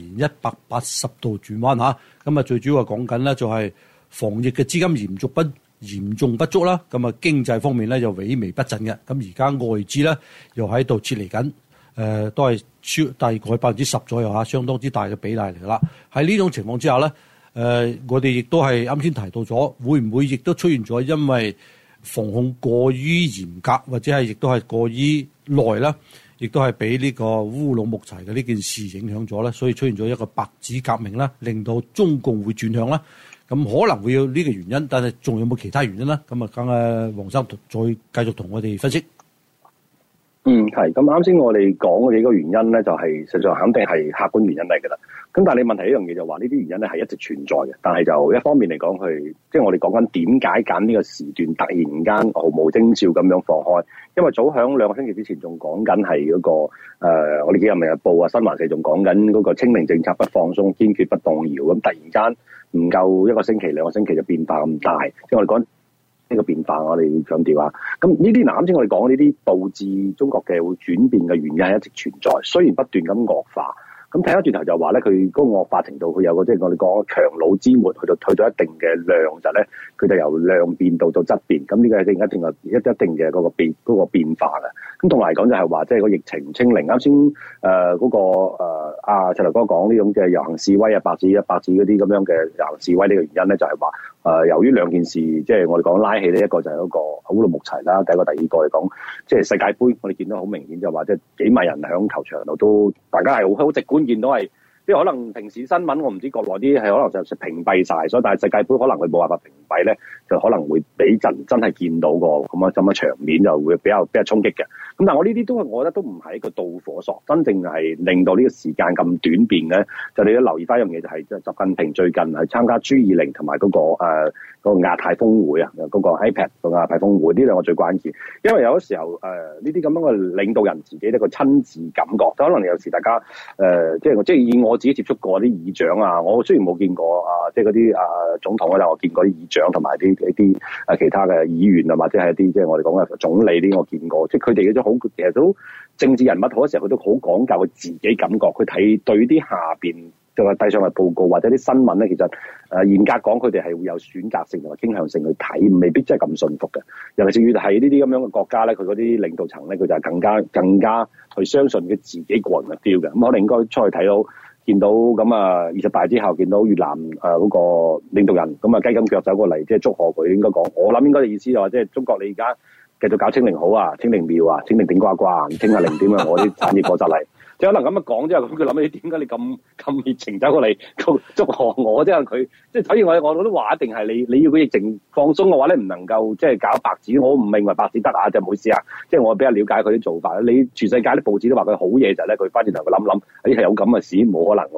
180度轉彎嚇。咁最主要係講緊咧就係防疫嘅資金嚴重不足啦，咁經濟方面咧又萎靡不振嘅，咁而家外資咧又喺度撤離緊，都係大概10%左右嚇，相當之大嘅比例嚟㗎啦。喺呢種情況之下咧，我哋亦都係啱先提到咗，會唔會亦都出現咗因為防控過於嚴格，或者係亦都係過於耐啦，亦都係俾呢個烏魯木齊嘅呢件事影響咗咧，所以出現咗一個白紙革命啦，令到中共會轉向啦。咁可能會有呢個原因，但係仲有冇其他原因咧？咁梗係黃生再繼續同我哋分析。 係。咁啱先我哋講嘅幾個原因咧，就係實際上肯定係客觀原因嚟㗎啦。咁但係你問題一樣嘢就話呢啲原因咧係一直存在嘅，但係就一方面嚟講佢即係我哋講緊點解揀呢個時段突然間毫無徵兆咁樣放開，因為早響2個星期之前仲講緊係嗰個我哋幾日明日報啊新華社仲講緊嗰個清零政策不放鬆，堅決不動搖，咁突然間唔夠1個星期2個星期就變化咁大，即係我哋講呢個變化，我哋要強調下。咁呢啲啱先我哋講呢啲導致中國嘅會轉變嘅原因係一直存在，雖然不斷咁惡化。咁睇翻轉頭就話咧，佢嗰個惡化程度，佢有個即係我哋講強弩之末，去到一定嘅量就咧，佢就由量變到質變。咁呢個係一定嘅嗰個變化嘅。咁同埋嚟講就係話，即係個疫情清零。啱先嗰個阿陳劉哥講呢種嘅遊行示威啊，白紙嗰啲咁樣嘅遊行示威呢個原因咧，就係話由於兩件事，即係我哋講拉起呢一個就係嗰個烏魯木齊啦，第一個第二個嚟講，即係世界盃，我哋見到好明顯就話，即係幾萬人喺球場度都，大家係好直觀見到係。即係可能平時新聞我唔知國內啲係可能就屏蔽晒，所以但係世界盃可能佢冇辦法屏蔽咧，就可能會俾人真係見到個咁嘅場面就會比較衝擊嘅。咁但係我呢啲都係我覺得都唔係一個導火索，真正係令到呢個時間咁短變咧，就你要留意翻一樣嘢就係即係習近平最近係參加 G20 同埋嗰個亞太峰會啊，嗰個 APEC 個亞太峰會呢兩個最關鍵，因為有時候呢啲咁樣嘅領導人自己一個親自感覺，就可能有時大家即係以我自己接觸過啲議長啊，我雖然冇見過即係嗰啲總統啊，但我見過啲議長同埋啲其他嘅議員啊，或者係一啲即係我哋講嘅總理啲，我見過，即係佢哋嗰種好，其實都政治人物好多時候佢都好講究佢自己感覺，佢睇對啲下邊就係遞上嚟報告或者啲新聞咧，其實嚴格講佢哋係會有選擇性同埋傾向性去睇，未必真係咁信服嘅。尤其是越係呢啲咁樣嘅國家咧，佢嗰啲領導層咧，佢就係更加去相信佢自己個人嘅 feel 嘅。咁我哋應該出去睇到。見到咁20大之後，見到越南嗰個領導人咁雞咁腳走過嚟，即係祝賀佢。應該講，我諗應該嘅意思就話，即係中國你而家繼續搞清零好啊，清零妙啊，清零頂呱呱，清下零點啊，我啲產業過曬嚟。即係可能咁樣講之後，咁佢諗起點解你咁熱情走過嚟祝賀我？即係佢，即係所以我都話一定係你要佢疫情放鬆嘅話咧，唔能夠即係搞白紙。我唔認為白紙得啊，就冇事啊。即係我比較了解佢啲做法。你全世界啲報紙都話佢好嘢就係咧，佢翻轉頭佢諗，係有咁嘅事冇可能喎。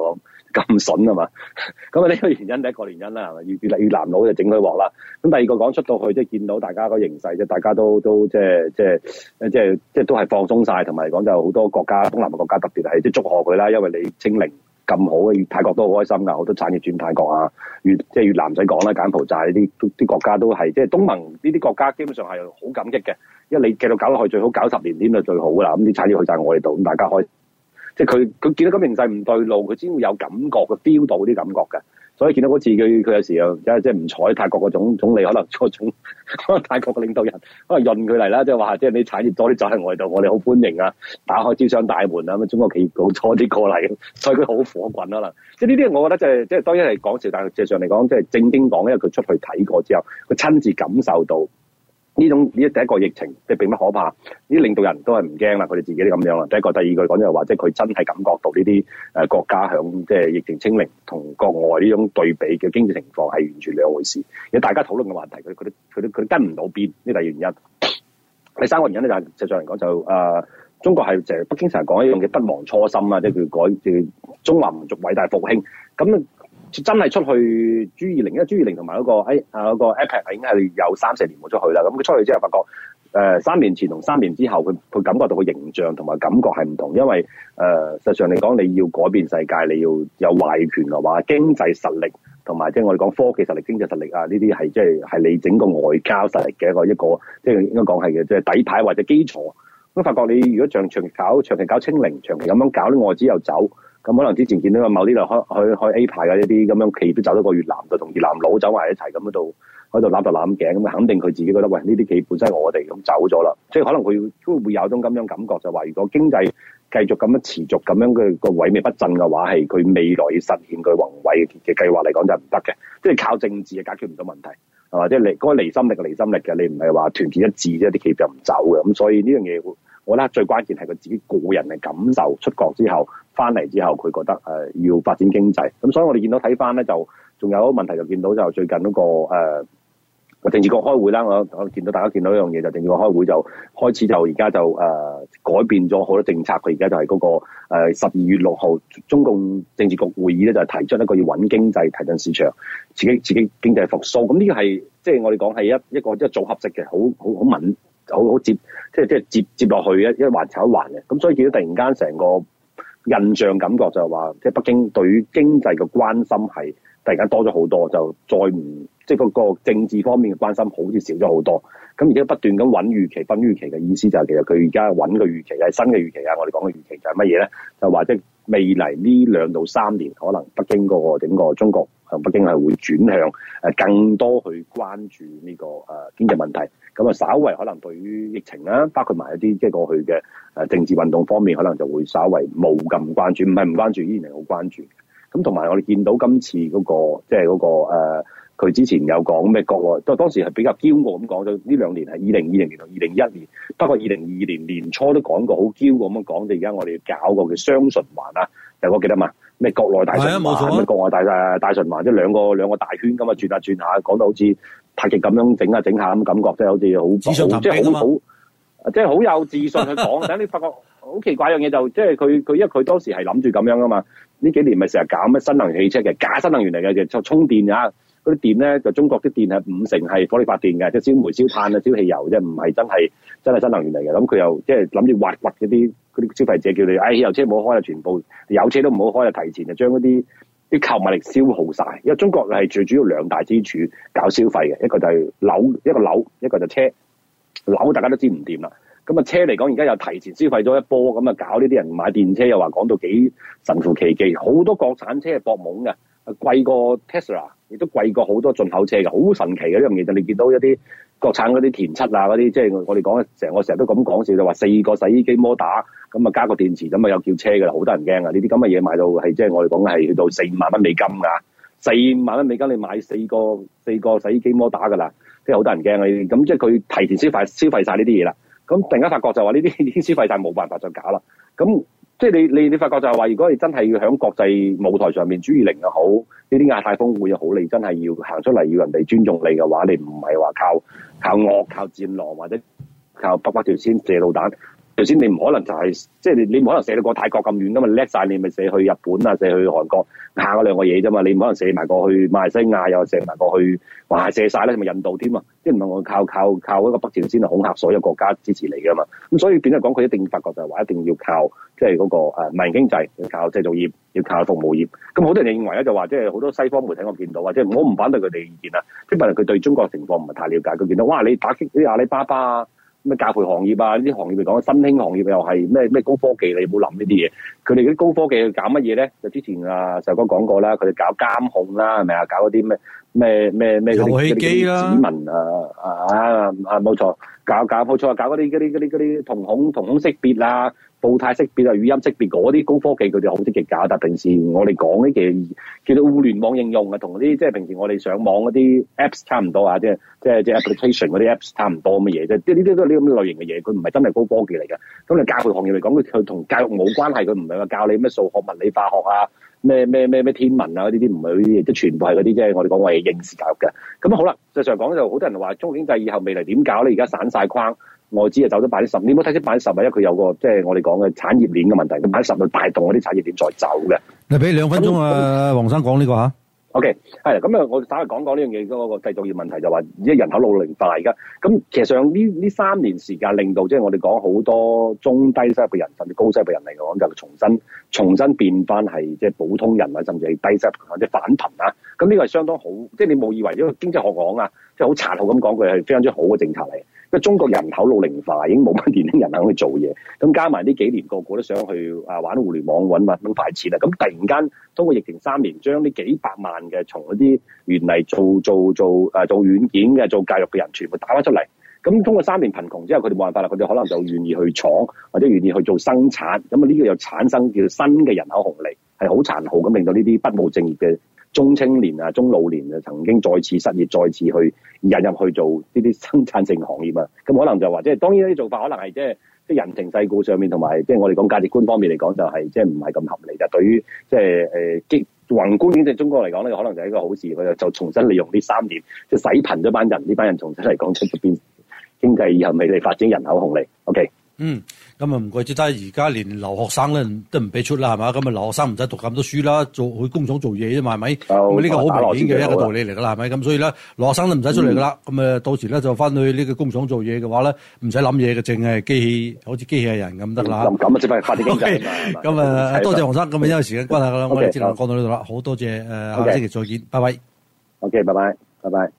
咁筍啊嘛。咁啊呢個原因第一個原因啦，係咪？越南佬就整佢鑊啦。咁第二個講出到去，即係見到大家個形勢，即係大家都即係都係放鬆晒，同埋嚟講就好多國家東南亞國家特別係即係祝賀佢啦，因為你清零咁好嘅，泰國都好開心㗎，好多產業轉泰國啊，越南唔使講啦，柬埔寨呢啲國家都係即係東盟呢啲國家基本上係好感激嘅，因為你繼續搞落去最好搞10年添就最好㗎啦，咁啲產業去晒我哋度，咁大家開。即係佢見到咁形勢唔對路，佢先會有感覺嘅 feel 到啲感覺嘅，所以見到嗰次佢有時又即係唔睬泰國個總理，可能泰國嘅領導人可能潤佢嚟啦，即係話即係你產業多啲走喺我哋度，我哋好歡迎啊，打開招商大門啊，咁中國企業好多啲過嚟，所以佢好火滾啦。即係呢啲我覺得即係當然係講笑，但係實際上嚟講，即係正經講，因為佢出去睇過之後，佢親自感受到。呢第一個疫情即係並不可怕，啲領導人都係唔驚啦，佢哋自己都咁樣啦。第一個、第二句講就係話，即係佢真係感覺到呢啲國家響即係疫情清零同國外呢種對比嘅經濟情況係完全兩回事。而大家討論嘅話題，佢跟唔到邊，呢第二原因。第三個原因咧就係實際上嚟講就中國係北京成日講一樣嘅不忘初心啊，即係佢改中華民族偉大復興咁。真係出去 G20，因為 G20同埋嗰個 APEC 已經係有3-4年冇出去啦。咁佢出去之後發覺，3年前同3年之後，佢感覺到個形象同埋感覺係唔同。因為實際上嚟講，你要改變世界，你要有話語權嘅話，經濟實力同埋即係我哋講科技實力、經濟實力啊，呢啲係即係你整個外交實力嘅一個即係應該講係嘅，即係底牌或者基礎。咁發覺你如果長期搞清零，長期咁樣搞啲外資又走。咁可能之前見到某啲就開 A 牌嘅一啲咁樣企業都走到個越南度，同越南佬走埋一齊咁喺度攬頭攬頸咁，肯定佢自己覺得喂，呢啲企業本身係我哋咁走咗啦，即係可能佢都會有種咁樣感覺，就話如果經濟繼續咁樣持續咁樣嘅個萎靡不振嘅話，係佢未來要實現佢宏偉嘅計劃嚟講就唔得嘅，即係靠政治係解決唔到問題係嘛？即係你嗰個離心力嘅，你唔係話團結一致啫，啲企業就唔走嘅。咁所以呢樣嘢，我覺得最關鍵係佢自己個人嘅感受。出國之後翻嚟之後，佢覺得要發展經濟。咁所以我哋見到睇翻咧，就仲有一個問題，就見到就最近嗰個政治局開會啦。我見到大家見到一樣嘢，就政治局開會就開始就而家就改變咗好多政策。佢而家就係嗰個12月6號中共政治局會議咧，就係提出一個要穩經濟、提振市場、自己經濟復甦。咁呢個係即係我哋講係一個組合式嘅，好敏。好接，即係接落去一環炒一環嘅，咁所以見到突然間成個印象感覺就係話，即係北京對於經濟嘅關心係突然間多咗好多，就再唔即係嗰個政治方面嘅關心好似少咗好多。咁而家不斷咁穩預期，分預期嘅意思就係其實佢而家穩個預期係新嘅預期啊！我哋講嘅預期就係乜嘢咧？就話即係未來呢2到3年，可能北京嗰個整個中國向北京係會轉向更多去關注呢個經濟問題。咁啊，稍為可能對於疫情啦，包括埋一啲即係過去嘅政治運動方面，可能就會稍為冇咁關注，唔係唔關注，依然係好關注。咁同埋我哋見到今次嗰個即係嗰個佢之前有講咩國內，當時係比較驕傲咁講咗，呢2年係2020年同2021年，不過2022年年初都講過好驕傲咁講，而家我哋搞個叫雙循環啊，大家記得嘛？咩國內大循環，咩國外大循環，即係兩個大圈咁啊，轉下轉下，講到好似太極咁樣整下咁感覺，即係好似好即係好即係好有自信去講。等你發覺好奇怪樣嘢就即係佢因為佢當時係諗住咁樣噶嘛，呢幾年咪成日搞咩新能源汽車嘅假新能源嚟嘅，就充電啊！嗰啲電咧，就中國啲電係50%係火力發電嘅，即係燒煤、燒炭啊、燒汽油啫，唔係真係新能源嚟嘅。咁佢又即係諗住挖掘嗰啲消費者，叫你汽油車唔好開啊，全部有車都唔好開啊，提前就將嗰啲購物力消耗晒。因為中國係最主要2大支柱搞消費嘅，一個就係樓，一個就車。樓大家都知唔掂啦。咁啊車嚟講，而家又提前消費咗一波，咁啊搞呢啲人買電車又話講到幾神乎其技，好多國產車係搏懵嘅，貴過 Tesla， 亦都貴過好多進口車嘅，好神奇嘅呢樣嘢。就你見到一啲國產嗰啲田七啊，嗰啲即係我哋講成日都咁講笑，就話4個洗衣機摩打，咁啊加個電池，咁啊有叫車㗎啦，好多人驚啊！呢啲咁嘅嘢賣到係即係我哋講係去到4-5萬蚊美金㗎，4-5萬蚊美金你買4個洗衣機摩打㗎啦，即係好多人驚啊！咁即係佢提前消費晒呢啲嘢啦。咁突然間發覺就話呢啲已經消費晒，冇辦法再搞啦。咁即係你發覺就係話，如果你真係要喺國際舞台上面G20又好，呢啲亞太峰會又好，你真係要行出嚟要人哋尊重你嘅話，你唔係話靠惡、靠戰狼或者靠北條線射導彈， 頭先你唔可能就係即係你唔可能射到過泰國咁遠噶嘛，叻晒你咪射去日本啊，射去韓國下嗰兩個嘢啫嘛，你唔可能射埋過去馬來西亞又射埋過去，哇射晒咧咪印度添啊，即係唔係我靠一個北朝鮮嚟恐嚇所有國家支持你噶嘛，咁所以變咗講佢一定發覺就係話一定要靠即係嗰個民營經濟，要靠製造業，要靠服務業，咁好多人認為咧就話即係好多西方媒體我見到或者我唔反對佢哋意見啊，即係佢對中國情況唔係太了解，佢見到哇你打擊啲阿里巴巴啊。咩教培行業啊？呢啲行業嚟講，新興行業又係咩高科技？你冇諗呢啲嘢。佢哋嗰啲高科技搞乜嘢咧？就之前石哥講過啦，佢哋搞監控啦，係咪啊？搞嗰啲咩遊戲機啦， 指紋冇錯，搞冇錯，搞嗰啲瞳孔識別啊。步態識別啊、語音識別嗰啲高科技，佢哋好積極搞。但平時我哋講呢嘅叫做互聯網應用啊，同嗰啲即係平時我哋上網嗰啲 apps 差唔多啊，即係 application 嗰啲 apps 差唔多咁嘅嘢啫。即係呢啲都係呢咁嘅類型嘅嘢，佢唔係真係高科技嚟嘅。咁你教育行業嚟講，佢同教育冇關係，佢唔係話教你咩數學、物理、化學啊，咩天文啊嗰啲唔係嗰啲嘢，即係全部係嗰啲即係我哋講話係應試教育嘅。咁好啦，實際上講就好多人話中國經濟以後未來點搞咧？而家散晒框。外資啊走咗10%，你冇睇出10%，因為佢有個即係我哋講嘅產業鏈嘅問題，咁10%去帶動嗰啲產業鏈再走嘅。 你俾2分鐘啊，黃生講呢個嚇。 OK， 係咁啊，我稍微講呢樣嘢嗰個製造業問題就話，而家人口老齡化而家，咁其實上呢3年時間令到即係我哋講好多中低收入嘅人甚至高收入嘅人嚟講，就重新變翻係即係普通人啊，甚至係低收入或者反貧啊。咁呢個係相當好，即係你冇以為呢個經濟學講啊，即係好殘酷咁講，佢係非常之好嘅政策嚟。因為中國人口老齡化，已經冇乜年輕人肯去做嘢，咁加埋呢幾年個個都想去玩互聯網揾快錢啊！咁突然間通過疫情3年，將呢幾百萬嘅從嗰啲原嚟做軟件嘅、做教育嘅人全部打翻出嚟。咁通過3年貧窮之後，佢哋冇辦法啦，佢哋可能就願意去闖或者願意去做生產。咁啊呢個又產生叫新嘅人口紅利，係好殘酷咁令到呢啲不務正業嘅中青年啊、中老年啊，曾經再次失業，再次去引入去做呢啲生產性行業啊，咁可能就話即係當然呢啲做法可能係即係人情世故上面同埋即係我哋講價值觀方面嚟講就係即係唔係咁合理。但係對於即係宏觀經濟中國嚟講咧，可能就係一個好事，佢就重新利用呢3年即係洗貧咗班人，呢班人重新嚟講出邊經濟以後未來發展人口紅利。OK。 咁啊唔怪之得而家連留學生咧都唔俾出啦，係嘛？咁啊留學生唔使讀咁多書啦，去工廠做嘢啫嘛，係咪？咁呢個好明顯嘅一個道理嚟噶啦，係咪？咁所以咧，留學生都唔使出嚟噶啦。咁啊到時咧就翻去呢個工廠做嘢嘅話咧，唔使諗嘢嘅，淨係機器，好似機器人咁得啦。咁啊，即係發展經濟。咁啊，多謝黃生。咁啊，因為時間關係啦，我哋只能講到呢度啦。好多謝下星期再見，拜拜。 OK，拜拜，拜拜。